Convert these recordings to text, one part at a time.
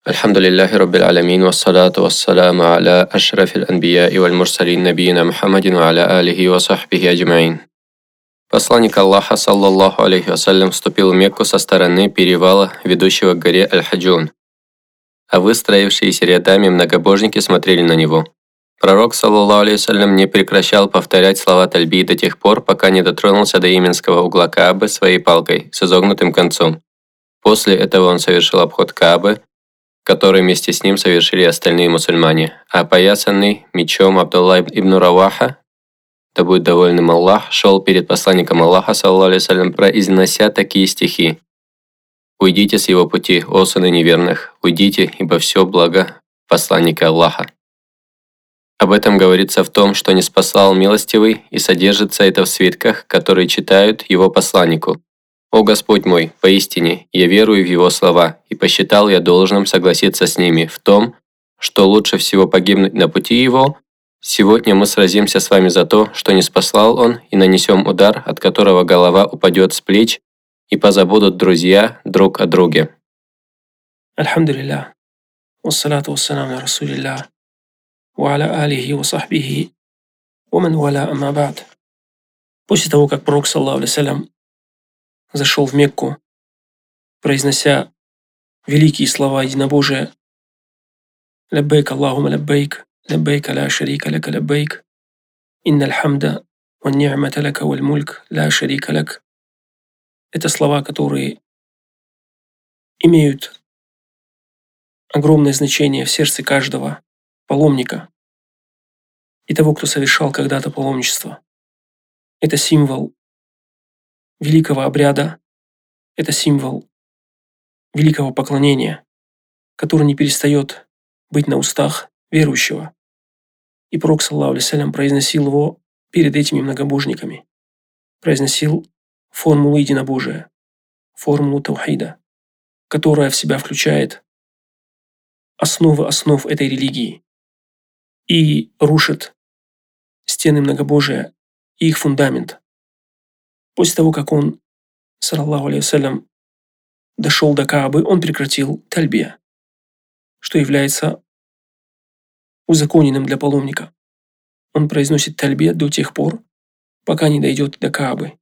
الحمد لله رب العالمين والصلاة والسلام على أشرف الأنبياء والمرسلين نبينا محمد وعلى آله وصحبه أجمعين. Посланник Аллаха, саллаллаху алейхи вассалям, вступил в Мекку со стороны перевала, ведущего к горе Аль-Хаджун, а выстроившиеся рядами многобожники смотрели на него. Пророк, саллаллаху алейхи вассалям, не прекращал повторять слова тальби до тех пор, пока не дотронулся до йеменского угла Каабы своей палкой с изогнутым концом. После этого он совершил обход Каабы, который вместе с ним совершили остальные мусульмане, а опоясанный мечом Абдулла ибн Раваха, да будет довольным Аллах, шел перед посланником Аллаха, саллаллаху алейхи вассалям, произнося такие стихи: «Уйдите с его пути, о сыны неверных, уйдите, ибо все благо посланника Аллаха». Об этом говорится в том, что не спасал милостивый, и содержится это в свитках, которые читают его посланнику. «О Господь мой, поистине, я верую в его слова, и посчитал я должным согласиться с ними в том, что лучше всего погибнуть на пути его. Сегодня мы сразимся с вами за то, что не спаслал он, и нанесем удар, от которого голова упадет с плеч, и позабудут друзья друг о друге». Альхамдулиллах, вассалату вассаляму на расулиллах, ва аля алихи ва сахбихи, ва ман валя амма ба'д. После того, как пророк, саллаллаху алейхи вассалям, зашел в Мекку, произнося великие слова единобожия: «Лаббайк Аллахумма лаббайк, лаббайк ла шарика лака лаббайк, инналь хамда ва ни'мата лака валь мульк ла шарика лак». Это слова, которые имеют огромное значение в сердце каждого паломника и того, кто совершал когда-то паломничество. Это символ великого обряда, это символ великого поклонения, который не перестает быть на устах верующего. И пророк, саллаллаху алейхи вассалям, произносил его перед этими многобожниками, произносил формулу единобожия, формулу таухида, которая в себя включает основы основ этой религии и рушит стены многобожия и их фундамент. После того, как он, саллаллаху алейхи вассалям, дошел до Каабы, он прекратил тальбия, что является узаконенным для паломника. Он произносит тальбия до тех пор, пока не дойдет до Каабы.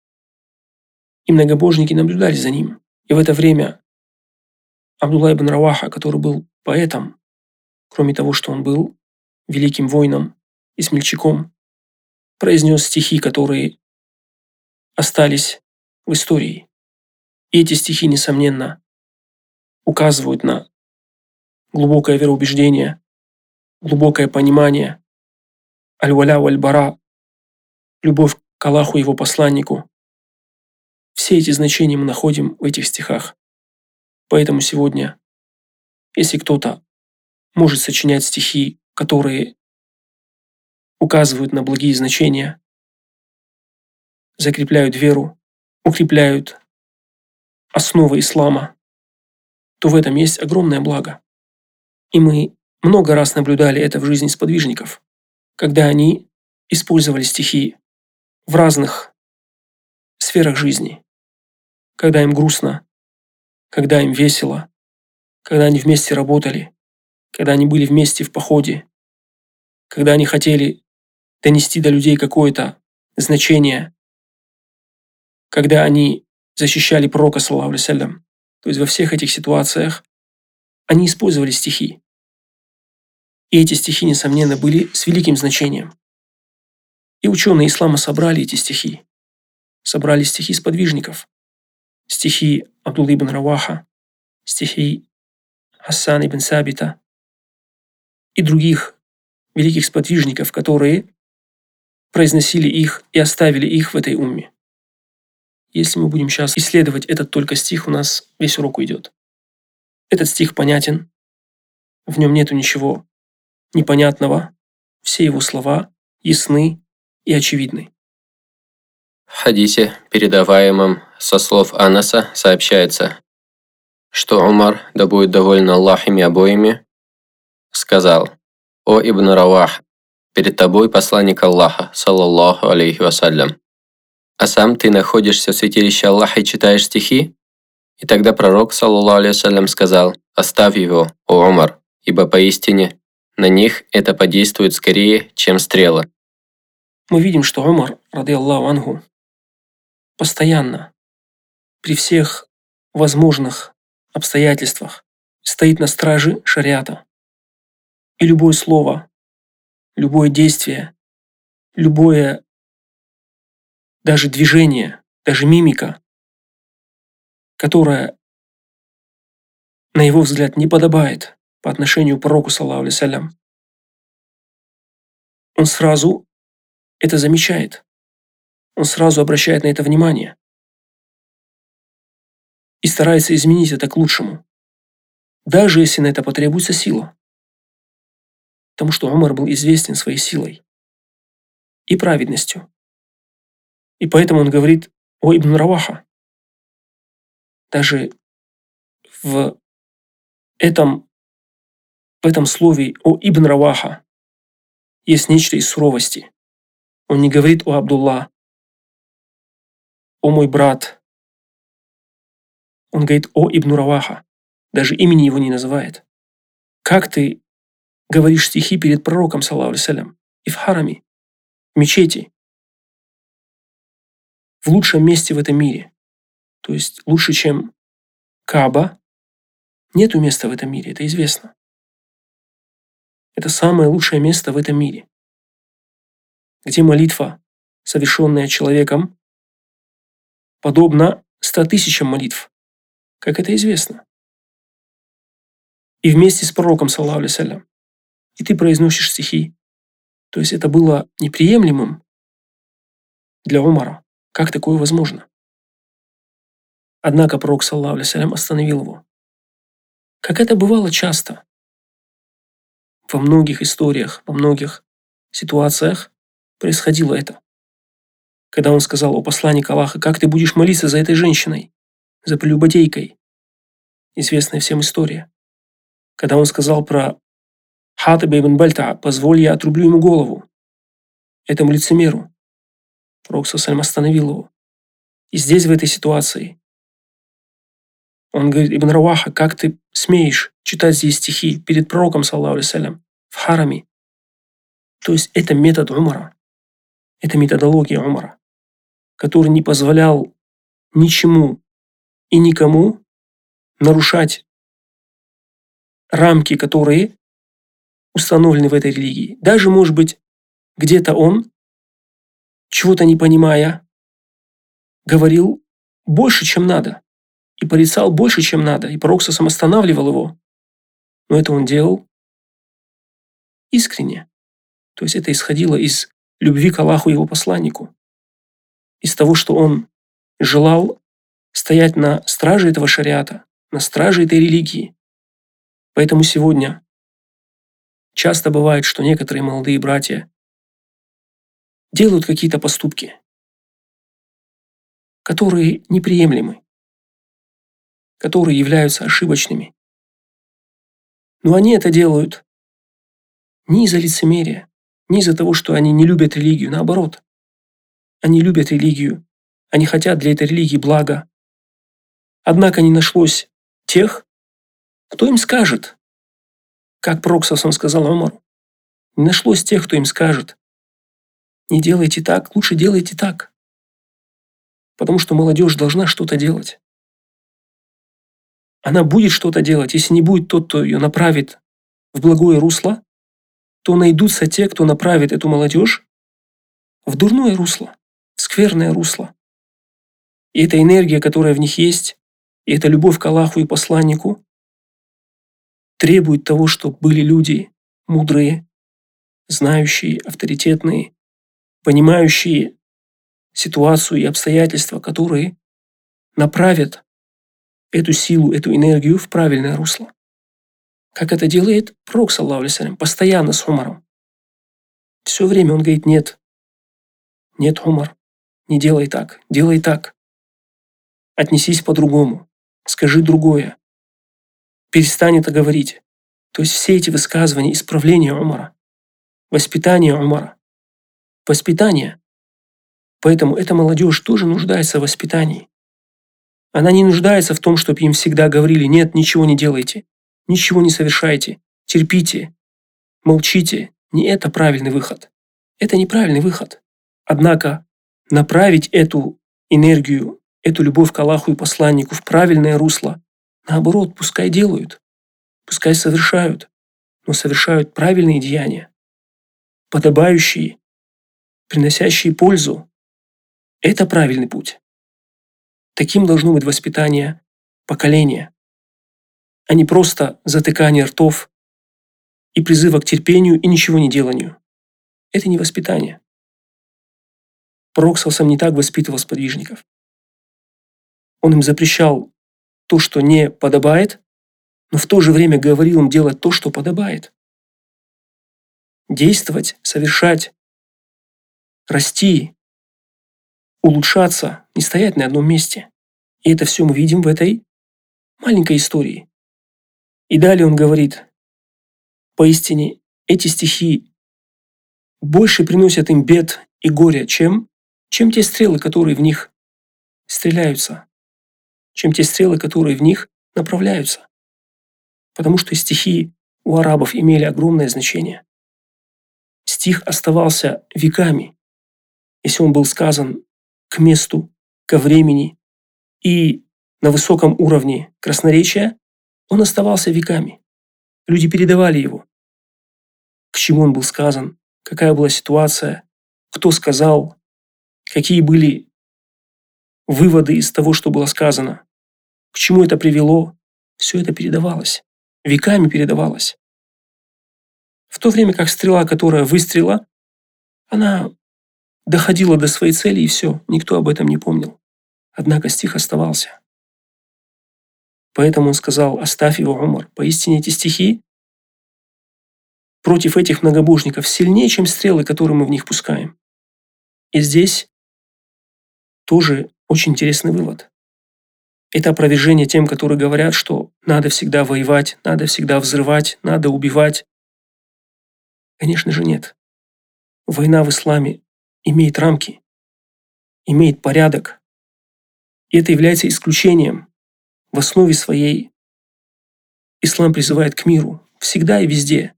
И многобожники наблюдали за ним. И в это время Абдулла ибн Раваха, который был поэтом, кроме того, что он был великим воином и смельчаком, произнес стихи, которые остались в истории. И эти стихи, несомненно, указывают на глубокое вероубеждение, глубокое понимание аль-валя валь-бара, любовь к Аллаху и его посланнику. Все эти значения мы находим в этих стихах. Поэтому сегодня, если кто-то может сочинять стихи, которые указывают на благие значения, закрепляют веру, укрепляют основы ислама, то в этом есть огромное благо. И мы много раз наблюдали это в жизни сподвижников, когда они использовали стихи в разных сферах жизни, когда им грустно, когда им весело, когда они вместе работали, когда они были вместе в походе, когда они хотели донести до людей какое-то значение, когда они защищали пророка, саллаллаху алейхи вассалям. То есть во всех этих ситуациях они использовали стихи. И эти стихи, несомненно, были с великим значением. И ученые ислама собрали эти стихи. Собрали стихи сподвижников. Стихи Абдуллы ибн Раваха, стихи Хасан ибн Сабита и других великих сподвижников, которые произносили их и оставили их в этой умме. Если мы будем сейчас исследовать этот только стих, у нас весь урок уйдет. Этот стих понятен, в нем нету ничего непонятного, все его слова ясны и очевидны. В хадисе, передаваемом со слов Анаса, сообщается, что Умар, да будет доволен Аллах ими обоими, сказал: «О Ибн Равах, перед тобой посланник Аллаха, саллаллаху алейхи вассалям. А сам ты находишься в святилище Аллаха и читаешь стихи?» И тогда пророк, саллаллаху алейхи вассалям, сказал: Оставь его, о Умар, ибо поистине на них это подействует скорее, чем стрела». Мы видим, что Умар, рады Аллаху анху, постоянно, при всех возможных обстоятельствах, стоит на страже шариата. И любое слово, любое действие, любое даже движение, даже мимика, которая, на его взгляд, не подобает по отношению к пророку, саллаллаху алейхи вассалям, он сразу это замечает, он сразу обращает на это внимание и старается изменить это к лучшему, даже если на это потребуется сила. Потому что Умар был известен своей силой и праведностью. И поэтому он говорит о Ибн Раваха. Даже в этом слове о Ибн Раваха есть нечто из суровости. Он не говорит о Абдулла, о мой брат. Он говорит о Ибн Раваха. Даже имени его не называет. Как ты говоришь стихи перед пророком, саллаллаху алейхи вассалям, и в хараме, в мечети, в лучшем месте в этом мире, то есть лучше, чем Кааба, нету места в этом мире, это известно. Это самое лучшее место в этом мире, где молитва, совершенная человеком, подобна 100 тысячам молитв, как это известно. И вместе с пророком, саллаллаху алейхи вассалям, и ты произносишь стихи. То есть это было неприемлемым для Умара. Как такое возможно? Однако пророк, саллаллаху алейхи вассалям, остановил его. Как это бывало часто. Во многих историях, во многих ситуациях происходило это. Когда он сказал о посланнике Аллаха, как ты будешь молиться за этой женщиной, за прелюбодейкой. Известная всем история. Когда он сказал про Хатиба ибн Бальта, позволь, я отрублю ему голову, этому лицемеру. Пророк саллаллаху остановил его. И здесь, в этой ситуации, он говорит: Ибн Раваха, как ты смеешь читать здесь стихи перед пророком, саллаллаху алейхи вассалям, в хараме? То есть это метод Умара, это методология Умара, который не позволял ничему и никому нарушать рамки, которые установлены в этой религии. Даже, может быть, где-то он, чего-то не понимая, говорил больше, чем надо, и порицал больше, чем надо, и пророк сам останавливал его. Но это он делал искренне. То есть это исходило из любви к Аллаху и его посланнику, из того, что он желал стоять на страже этого шариата, на страже этой религии. Поэтому сегодня часто бывает, что некоторые молодые братья делают какие-то поступки, которые неприемлемы, которые являются ошибочными. Но они это делают не из-за лицемерия, не из-за того, что они не любят религию, наоборот. Они любят религию, они хотят для этой религии блага. Однако не нашлось тех, кто им скажет, как пророк сам сказал Умару. Не нашлось тех, кто им скажет: не делайте так, лучше делайте так. Потому что молодежь должна что-то делать. Она будет что-то делать. Если не будет тот, кто ее направит в благое русло, то найдутся те, кто направит эту молодежь в дурное русло, в скверное русло. И эта энергия, которая в них есть, и эта любовь к Аллаху и посланнику требует того, чтобы были люди мудрые, знающие, авторитетные, понимающие ситуацию и обстоятельства, которые направят эту силу, эту энергию в правильное русло. Как это делает пророк, саллаллаху алейхи вассалям, постоянно с Умаром. Все время он говорит: нет, нет, Умар, не делай так, делай так. Отнесись по-другому, скажи другое. Перестань это говорить. То есть все эти высказывания, исправления Умара, воспитание Умара, воспитание. Поэтому эта молодежь тоже нуждается в воспитании. Она не нуждается в том, чтобы им всегда говорили: нет, ничего не делайте. ничего не совершайте, терпите, молчите. Не это правильный выход. Это неправильный выход. Однако направить эту энергию, эту любовь к Аллаху и посланнику в правильное русло, наоборот, пускай делают, пускай совершают, но совершают правильные деяния, подобающие, приносящие пользу. Это правильный путь. Таким должно быть воспитание поколения, а не просто затыкание ртов и призыва к терпению и ничего не деланию. Это не воспитание. Пророк ﷺ не так воспитывал сподвижников. Он им запрещал то, что не подобает, но в то же время говорил им делать то, что подобает. Действовать, совершать, расти, улучшаться, не стоять на одном месте. И это все мы видим в этой маленькой истории. И далее он говорит: поистине эти стихи больше приносят им бед и горя, чем те стрелы, которые в них стреляются, чем те стрелы, которые в них направляются. Потому что стихи у арабов имели огромное значение. Стих оставался веками, если он был сказан к месту, ко времени и на высоком уровне красноречия, он оставался веками. Люди передавали его. К чему он был сказан, какая была ситуация, кто сказал, какие были выводы из того, что было сказано, к чему это привело, все это передавалось, веками передавалось. В то время как стрела, которая выстрелила, она доходила до своей цели, и все, никто об этом не помнил. Однако стих оставался. Поэтому он сказал: оставь его, Умар. Поистине эти стихи против этих многобожников сильнее, чем стрелы, которые мы в них пускаем. И здесь тоже очень интересный вывод. Это опровержение тем, которые говорят, что надо всегда воевать, надо всегда взрывать, надо убивать. Конечно же нет. Война в исламе имеет рамки, имеет порядок. И это является исключением. В основе своей ислам призывает к миру всегда и везде.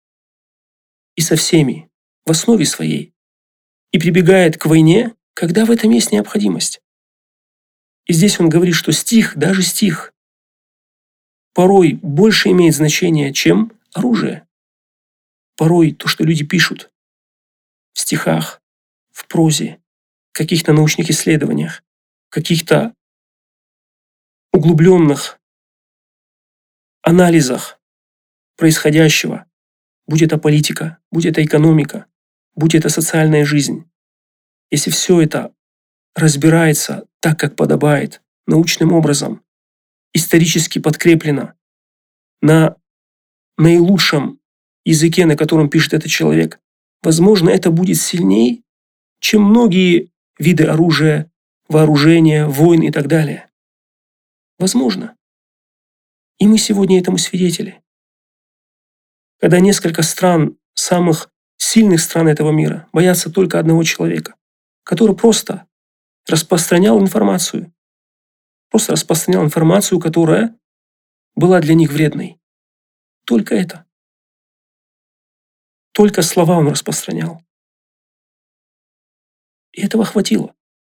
И со всеми. В основе своей. И прибегает к войне, когда в этом есть необходимость. И здесь он говорит, что стих, даже стих, порой больше имеет значение, чем оружие. Порой то, что люди пишут в стихах, в прозе, в каких-то научных исследованиях, в каких-то углубленных анализах происходящего, будь это политика, будь это экономика, будь это социальная жизнь. Если все это разбирается так, как подобает, научным образом, исторически подкреплено, на наилучшем языке, на котором пишет этот человек, возможно, это будет сильнее, чем многие виды оружия, вооружения, войн и так далее. Возможно. И мы сегодня этому свидетели. Когда несколько стран, самых сильных стран этого мира, боятся только одного человека, который просто распространял информацию. Просто распространял информацию, которая была для них вредной. Только это. Только слова он распространял. И этого хватило.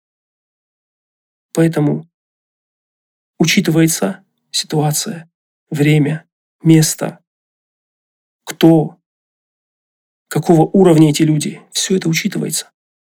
Поэтому учитывается ситуация, время, место, кто, какого уровня эти люди. Все это учитывается.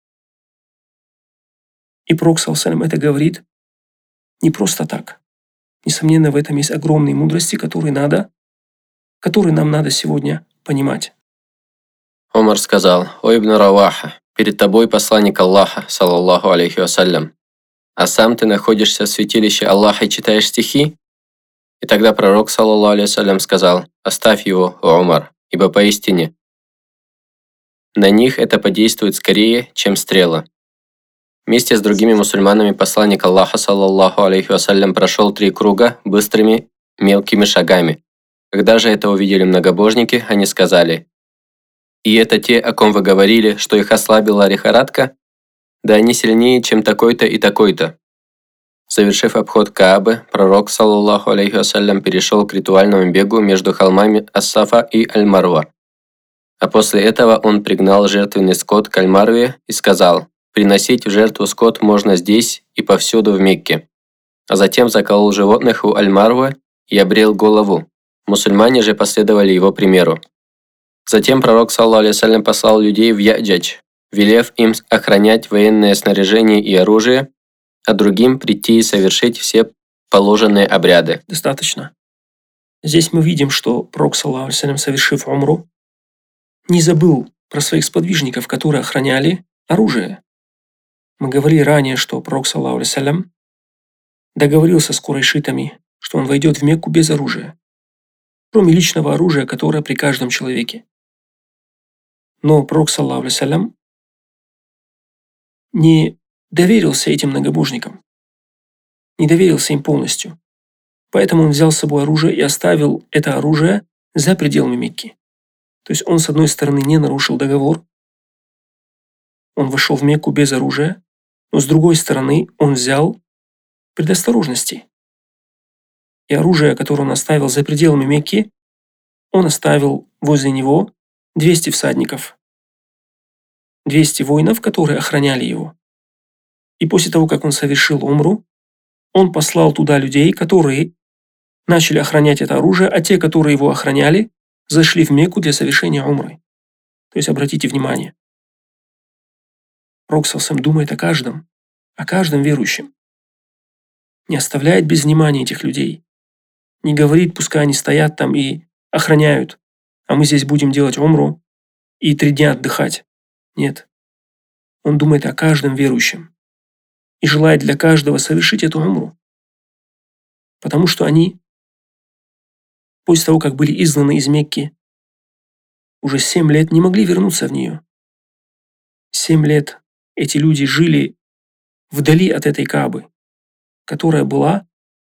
И Пророк ﷺ это говорит не просто так. Несомненно, в этом есть огромные мудрости, которые нам надо сегодня понимать. Умар сказал: «О Ибн Раваха, перед тобой посланник Аллаха, саллаллаху алейхи вассалям, а сам ты находишься в святилище Аллаха и читаешь стихи?» И тогда пророк, саллаллаху алейхи вассалям, сказал: «Оставь его, о Умар, ибо поистине на них это подействует скорее, чем стрела». Вместе с другими мусульманами посланник Аллаха, саллаллаху алейхи вассалям, прошел 3 круга быстрыми мелкими шагами. Когда же это увидели многобожники, они сказали: «И это те, о ком вы говорили, что их ослабила лихорадка? Да они сильнее, чем такой-то и такой-то». Завершив обход Каабы, пророк, саллаллаху алейхи вассалям, перешел к ритуальному бегу между холмами Ас-Сафа и Аль-Марва. А после этого он пригнал жертвенный скот к Аль-Марве и сказал: «Приносить в жертву скот можно здесь и повсюду в Мекке». А затем заколол животных у Аль-Марвы и обрел голову. Мусульмане же последовали его примеру. Затем пророк, саллаллаху алейхи вассалям, послал людей в Я'джадж, велев им охранять военное снаряжение и оружие, а другим прийти и совершить все положенные обряды. Достаточно. Здесь мы видим, что пророк, саллаллаху алейхи вассалям, совершив умру, не забыл про своих сподвижников, которые охраняли оружие. Мы говорили ранее, что пророк, саллаллаху алейхи вассалям, договорился с курайшитами, что он войдет в Мекку без оружия, кроме личного оружия, которое при каждом человеке. Но пророк, саллаллаху алейхи вассалям, не доверился этим многобожникам, не доверился им полностью. Поэтому он взял с собой оружие и оставил это оружие за пределами Мекки. То есть он, с одной стороны, не нарушил договор, он вошел в Мекку без оружия, но с другой стороны, он взял предосторожности. И оружие, которое он оставил за пределами Мекки, он оставил возле него 200 всадников, 200 воинов, которые охраняли его. И после того, как он совершил умру, он послал туда людей, которые начали охранять это оружие, а те, которые его охраняли, зашли в Мекку для совершения умры. То есть обратите внимание, пророк саллаллаху думает о каждом верующем. Не оставляет без внимания этих людей. Не говорит, пускай они стоят там и охраняют, а мы здесь будем делать умру и 3 дня отдыхать. Нет. Он думает о каждом верующем и желает для каждого совершить эту умру. Потому что они, после того, как были изгнаны из Мекки, уже 7 лет не могли вернуться в нее. 7 лет эти люди жили вдали от этой Каабы, которая была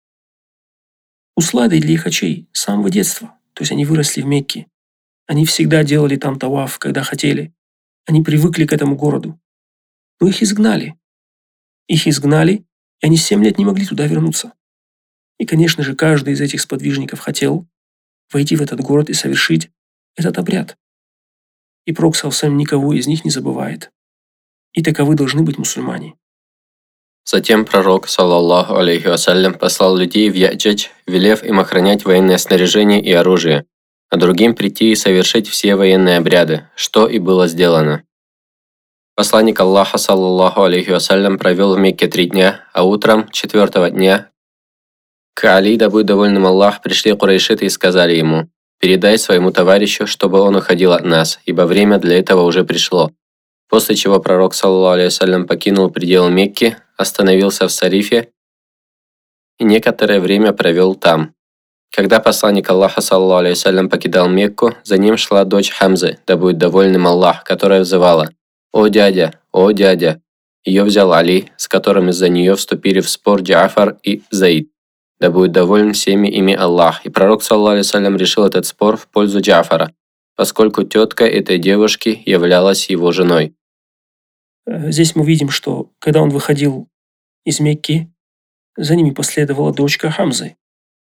усладой для их очей с самого детства. То есть они выросли в Мекке. Они всегда делали там таваф, когда хотели. Они привыкли к этому городу. Но их изгнали. Их изгнали, и они 7 лет не могли туда вернуться. И, конечно же, каждый из этих сподвижников хотел войти в этот город и совершить этот обряд. И пророк саллаллаху никого из них не забывает. И таковы должны быть мусульмане. Затем пророк, саллаллаху алейхи вассалям, послал людей в Я'джадж, велев им охранять военное снаряжение и оружие, а другим прийти и совершить все военные обряды, что и было сделано. Посланник Аллаха, саллаллаху алейхи вассалям, провел в Мекке 3 дня, а утром 4-го дня к Али, да будет довольным Аллах, пришли курайшиты и сказали ему: «Передай своему товарищу, чтобы он уходил от нас, ибо время для этого уже пришло». После чего пророк, саллаллаху алейхи вассалям, покинул пределы Мекки, остановился в Сарифе и некоторое время провел там. Когда посланник Аллаха, саллаллаху алейхи вассалям, покидал Мекку, за ним шла дочь Хамзы, да будет довольным Аллах, которая взывала: «О дядя, о дядя!» Ее взял Али, с которым из-за нее вступили в спор Джафар и Заид, да будет доволен всеми ими Аллах. И пророк, саллаллаху алейхи вассалям, решил этот спор в пользу Джафара, поскольку тетка этой девушки являлась его женой. Здесь мы видим, что когда он выходил из Мекки, за ними последовала дочка Хамзы.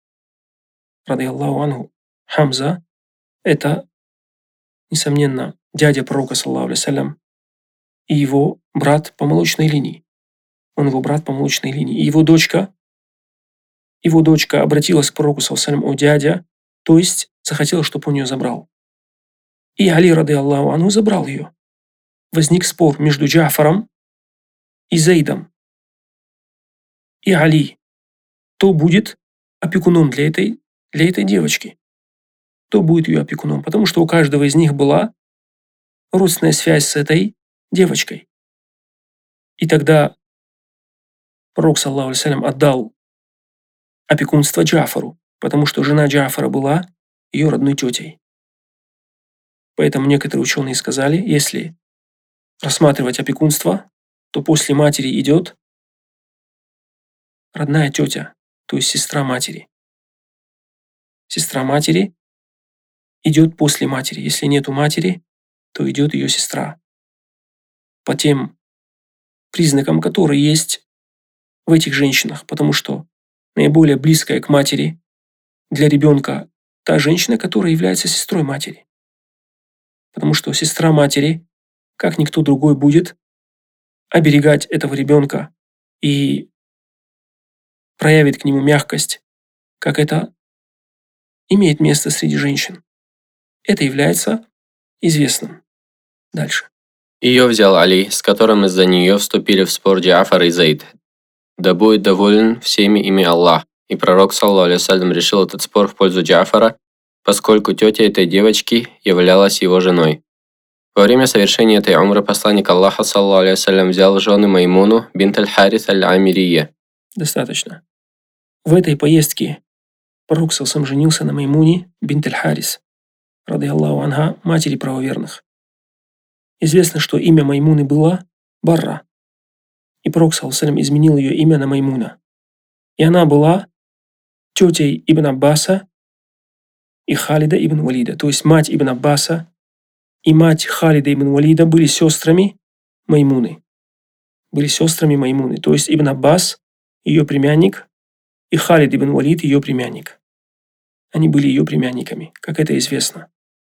Ради Аллаху анху. Хамза – это, несомненно, дядя пророка, саллаллаху алейхи вассалям, и его брат по молочной линии. Он его брат по молочной линии. И его дочка обратилась к пророку, саллаллаху алейхи вассалям: «О дядя», то есть захотела, чтобы он ее забрал. И Али, ради Аллаху анху, забрал ее. Возник спор между Джафаром и Заидом. И Али, кто будет опекуном для этой девочки? Кто будет ее опекуном? Потому что у каждого из них была родственная связь с этой девочкой. И тогда пророк, саллаллаху алейхи вассалям, отдал опекунство Джафару, потому что жена Джафара была ее родной тетей. Поэтому некоторые ученые сказали, если рассматривать опекунство, то после матери идет родная тетя, то есть сестра матери. Сестра матери идет после матери. Если нету матери, то идет ее сестра. По тем признакам, которые есть в этих женщинах, потому что наиболее близкая к матери для ребенка та женщина, которая является сестрой матери. Потому что сестра матери, как никто другой, будет оберегать этого ребенка и проявит к нему мягкость, как это имеет место среди женщин. Это является известным. Дальше. Ее взял Али, с которым из-за нее вступили в спор Джафар и Зейд. Да будет доволен всеми ими Аллах. И пророк, саллаллаху алейхи вассалям, решил этот спор в пользу Джафара, поскольку тетя этой девочки являлась его женой. Во время совершения этой умры посланник Аллаха, саллаллаху алейхи вассалям, взял жены Маймуну бинт аль-Харис аль-Амирия. Достаточно. В этой поездке пророк сам женился на Маймуне бинт аль-Харис, рады Аллаху анха, матери правоверных. Известно, что имя Маймуны было Барра, и пророк саллаллаху изменил ее имя на Маймуна. И она была тетей Ибн Аббаса и Халида ибн Валида, то есть мать Ибн Аббаса и мать Халида ибн Валида были сестрами Маймуны. Были сестрами Маймуны, то есть Ибн Аббас, ее племянник, и Халид ибн Валид, ее племянник. Они были ее племянниками, как это известно.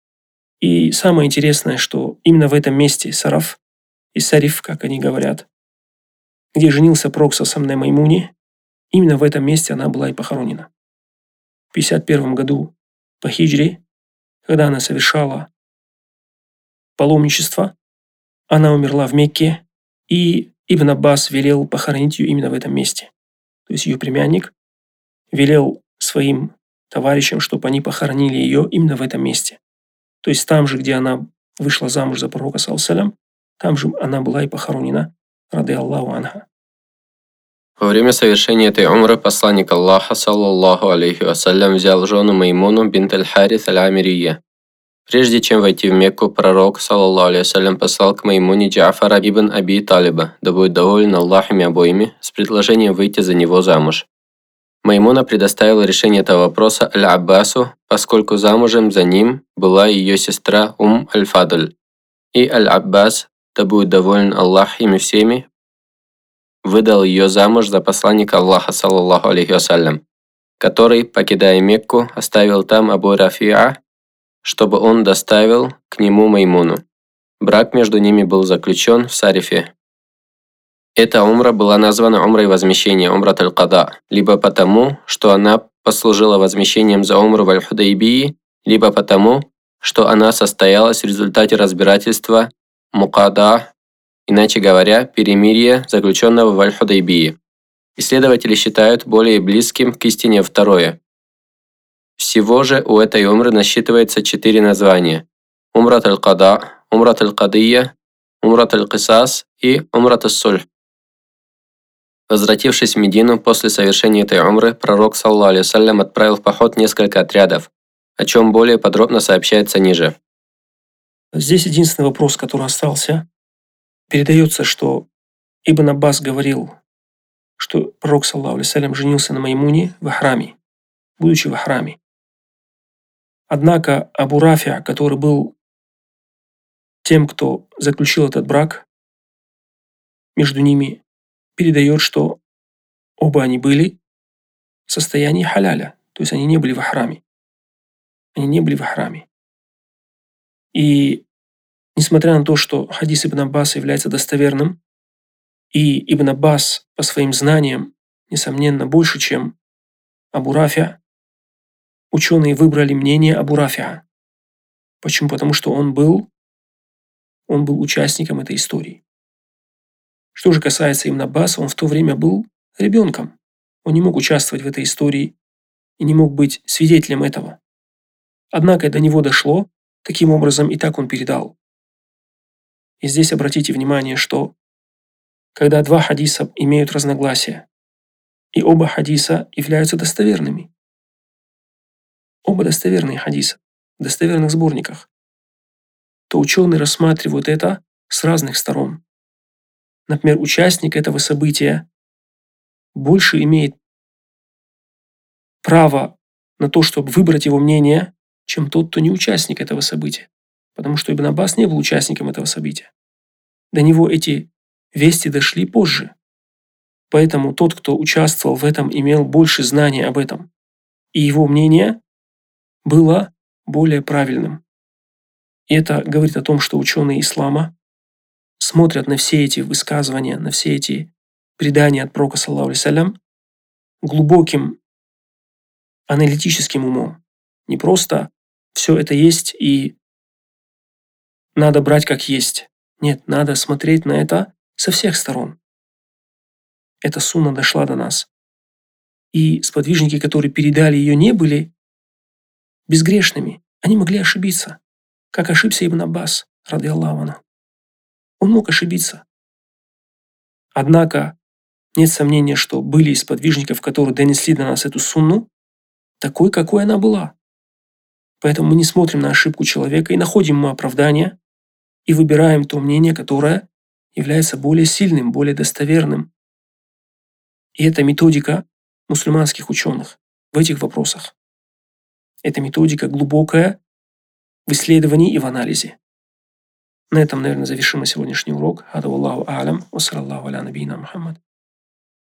И самое интересное, что именно в этом месте Сараф, и Сариф, как они говорят, где женился пророк сам на Маймуне, именно в этом месте она была и похоронена. В 51 году по хиджре, когда она совершала паломничество, она умерла в Мекке, и Ибн Аббас велел похоронить ее именно в этом месте. То есть ее племянник велел своим товарищам, чтобы они похоронили ее именно в этом месте. То есть там же, где она вышла замуж за пророка, саллаллаху, там же она была и похоронена, рады Аллаху анха. Во время совершения этой умры посланник Аллаха, саллаллаху алейхи вассалям, взял жену Маймуну бинт аль-Харис аль-Амирия. Прежде чем войти в Мекку, пророк, саллаллаху алейхи вассалям, послал к Маймуне Джафара ибн Аби Талиба, да будет доволен Аллах ими обоими, с предложением выйти за него замуж. Маймуна предоставила решение этого вопроса Аль-Аббасу, поскольку замужем за ним была ее сестра Аль-Фадль. И Аль-Аббас, да будет доволен Аллах ими всеми, выдал ее замуж за посланника Аллаха, саллаллаху алейхи вассалям, который, покидая Мекку, оставил там Абу Рафиа, чтобы он доставил к нему Маймуну. Брак между ними был заключен в Сарифе. Эта умра была названа умрой возмещения, умрат аль-Када, либо потому, что она послужила возмещением за умру в Аль-Худайбии, либо потому, что она состоялась в результате разбирательства Мукада, иначе говоря, перемирия, заключенного в Аль-Худайбии. Исследователи считают более близким к истине второе. Всего же у этой умры насчитывается 4 названия: умрат аль-Када, умрат аль-Кадия, умрат аль-Кисас и умрат аль-Сульх. Возвратившись в Медину после совершения этой умры, пророк, саллаллаху алейхи вассалям, отправил в поход несколько отрядов, о чем более подробно сообщается ниже. Здесь единственный вопрос, который остался. Передается, что Ибн Аббас говорил, что пророк, саллаллаху алейхи вассалям, женился на Маймуне в Ахраме, будучи в Ахраме. Однако Абу Рафиа, который был тем, кто заключил этот брак между ними, передает, что оба они были в состоянии халяля, то есть они не были в Ахраме. Они не были в Ахраме. И несмотря на то, что хадис Ибн Аббаса является достоверным, и Ибн Аббас по своим знаниям, несомненно, больше, чем Абу Рафиа, ученые выбрали мнение Абу Рафиа. Почему? Потому что он был участником этой истории. Что же касается Ибн Аббаса, он в то время был ребенком. Он не мог участвовать в этой истории и не мог быть свидетелем этого. Однако до него дошло, таким образом и так он передал. И здесь обратите внимание, что когда два хадиса имеют разногласия, и оба хадиса являются достоверными, оба достоверные хадиса, в достоверных сборниках, то ученые рассматривают это с разных сторон. Например, участник этого события больше имеет право на то, чтобы выбрать его мнение, чем тот, кто не участник этого события. Потому что Ибн Аббас не был участником этого события. До него эти вести дошли позже. Поэтому тот, кто участвовал в этом, имел больше знаний об этом. И его мнение было более правильным. И это говорит о том, что ученые ислама смотрят на все эти высказывания, на все эти предания от пророка, саллаллаху алейхи вассалям, глубоким аналитическим умом. Не просто все это есть и надо брать как есть. Нет, надо смотреть на это со всех сторон. Эта сунна дошла до нас. И сподвижники, которые передали ее, не были безгрешными. Они могли ошибиться. Как ошибся Ибн Аббас, ради Аллаху. Он мог ошибиться. Однако нет сомнения, что были из сподвижников, которые донесли до нас эту сунну, такой, какой она была. Поэтому мы не смотрим на ошибку человека и находим ему оправдание, и выбираем то мнение, которое является более сильным, более достоверным. И это методика мусульманских ученых в этих вопросах. Это методика глубокая в исследовании и в анализе. На этом, наверное, завершим на сегодняшний урок. Хада валлаху а'алям, ва саллаллаху аля набийна Мухаммад.